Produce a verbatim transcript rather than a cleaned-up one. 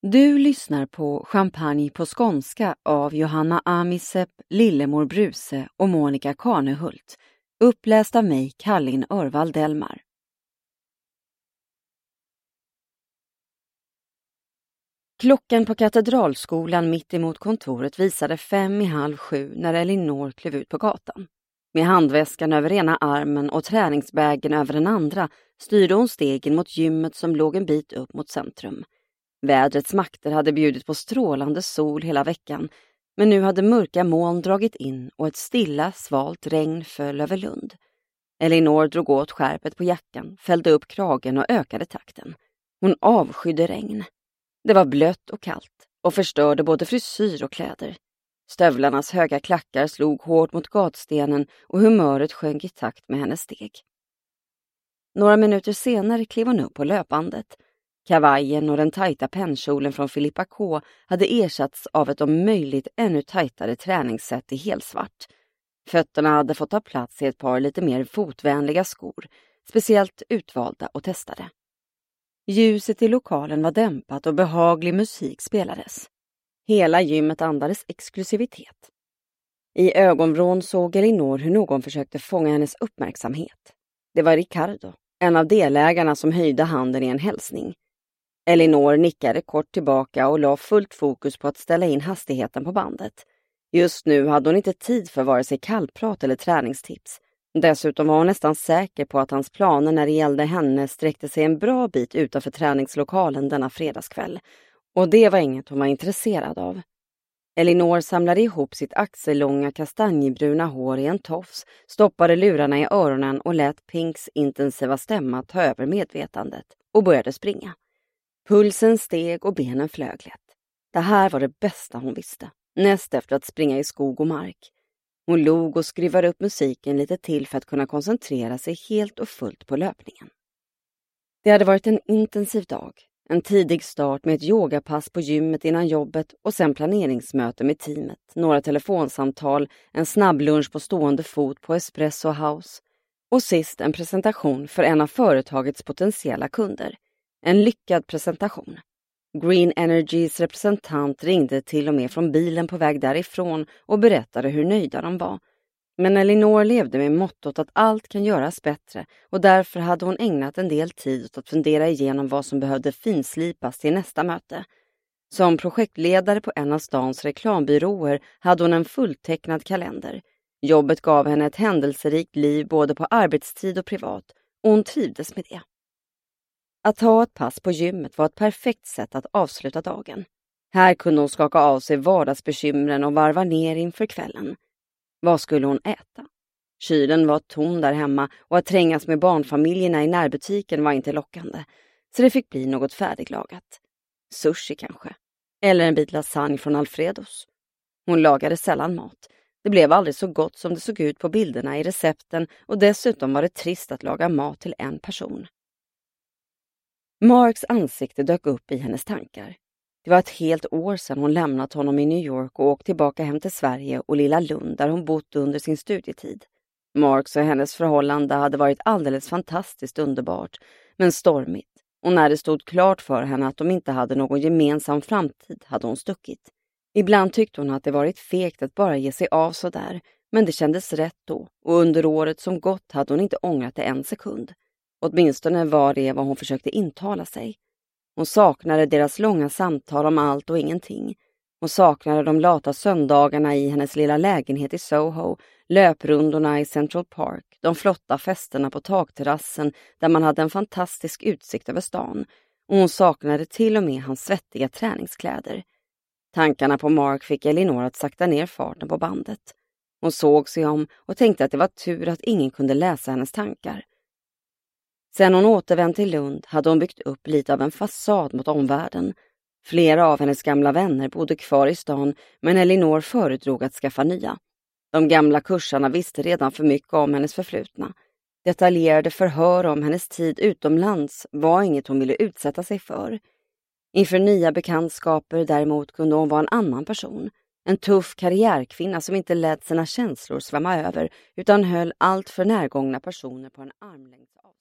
Du lyssnar på Champagne på skånska av Johanna Amisep, Lillemor Bruse och Monica Karnehult. Uppläst av mig, Kallin Örvald Delmar. Klockan på Katedralskolan mitt emot kontoret visade fem i halv sju när Elinor klev ut på gatan. Med handväskan över ena armen och träningsbägen över den andra styrde hon stegen mot gymmet som låg en bit upp mot centrum. Vädrets makter hade bjudit på strålande sol hela veckan, men nu hade mörka moln dragit in och ett stilla, svalt regn föll över Lund. Elinor drog åt skärpet på jackan, fällde upp kragen och ökade takten. Hon avskydde regn. Det var blött och kallt och förstörde både frisyr och kläder. Stövlarnas höga klackar slog hårt mot gatstenen och humöret sjönk i takt med hennes steg. Några minuter senare klev hon upp på löpbandet. Kavajen och den tajta pennkjolen från Filippa K hade ersatts av ett om möjligt ännu tajtare träningssätt i helsvart. Fötterna hade fått ta plats i ett par lite mer fotvänliga skor, speciellt utvalda och testade. Ljuset i lokalen var dämpat och behaglig musik spelades. Hela gymmet andades exklusivitet. I ögonvrån såg Elinor hur någon försökte fånga hennes uppmärksamhet. Det var Ricardo, en av delägarna som höjde handen i en hälsning. Elinor nickade kort tillbaka och la fullt fokus på att ställa in hastigheten på bandet. Just nu hade hon inte tid för vare sig kallprat eller träningstips. Dessutom var hon nästan säker på att hans planer när det gällde henne sträckte sig en bra bit utanför träningslokalen denna fredagskväll. Och det var inget hon var intresserad av. Elinor samlade ihop sitt axellånga kastanjebruna hår i en tofs, stoppade lurarna i öronen och lät Pinks intensiva stämma ta över medvetandet och började springa. Pulsen steg och benen flög lätt. Det här var det bästa hon visste, näst efter att springa i skog och mark. Hon log och skruvade upp musiken lite till för att kunna koncentrera sig helt och fullt på löpningen. Det hade varit en intensiv dag. En tidig start med ett yogapass på gymmet innan jobbet och sen planeringsmöte med teamet, några telefonsamtal, en snabblunch på stående fot på Espresso House och sist en presentation för en av företagets potentiella kunder. En lyckad presentation. Green Energys representant ringde till och med från bilen på väg därifrån och berättade hur nöjda de var. Men Elinor levde med mottot att allt kan göras bättre och därför hade hon ägnat en del tid åt att fundera igenom vad som behövde finslipas till nästa möte. Som projektledare på en av stans reklambyråer hade hon en fulltecknad kalender. Jobbet gav henne ett händelserikt liv både på arbetstid och privat och hon trivdes med det. Att ta ett pass på gymmet var ett perfekt sätt att avsluta dagen. Här kunde hon skaka av sig vardagsbekymren och varva ner inför kvällen. Vad skulle hon äta? Kylen var tom där hemma och att trängas med barnfamiljerna i närbutiken var inte lockande, så det fick bli något färdiglagat. Sushi kanske. Eller en bit lasagne från Alfredos. Hon lagade sällan mat. Det blev aldrig så gott som det såg ut på bilderna i recepten och dessutom var det trist att laga mat till en person. Marks ansikte dök upp i hennes tankar. Det var ett helt år sedan hon lämnat honom i New York och åkt tillbaka hem till Sverige och lilla Lund där hon bott under sin studietid. Marks och hennes förhållande hade varit alldeles fantastiskt underbart, men stormigt. Och när det stod klart för henne att de inte hade någon gemensam framtid hade hon stuckit. Ibland tyckte hon att det varit fegt att bara ge sig av så där, men det kändes rätt då och under året som gått hade hon inte ångrat det en sekund. Åtminstone var det vad hon försökte intala sig. Hon saknade deras långa samtal om allt och ingenting. Hon saknade de lata söndagarna i hennes lilla lägenhet i Soho, löprundorna i Central Park, de flotta festerna på takterrassen där man hade en fantastisk utsikt över stan. Och hon saknade till och med hans svettiga träningskläder. Tankarna på Mark fick Elinor att sakta ner farten på bandet. Hon såg sig om och tänkte att det var tur att ingen kunde läsa hennes tankar. Sen hon återvänt till Lund hade hon byggt upp lite av en fasad mot omvärlden. Flera av hennes gamla vänner bodde kvar i stan, men Elinor föredrog att skaffa nya. De gamla kursarna visste redan för mycket om hennes förflutna. Detaljerade förhör om hennes tid utomlands var inget hon ville utsätta sig för. Inför nya bekantskaper däremot kunde hon vara en annan person. En tuff karriärkvinna som inte lät sina känslor svämma över utan höll allt för närgångna personer på en armlängds avstånd.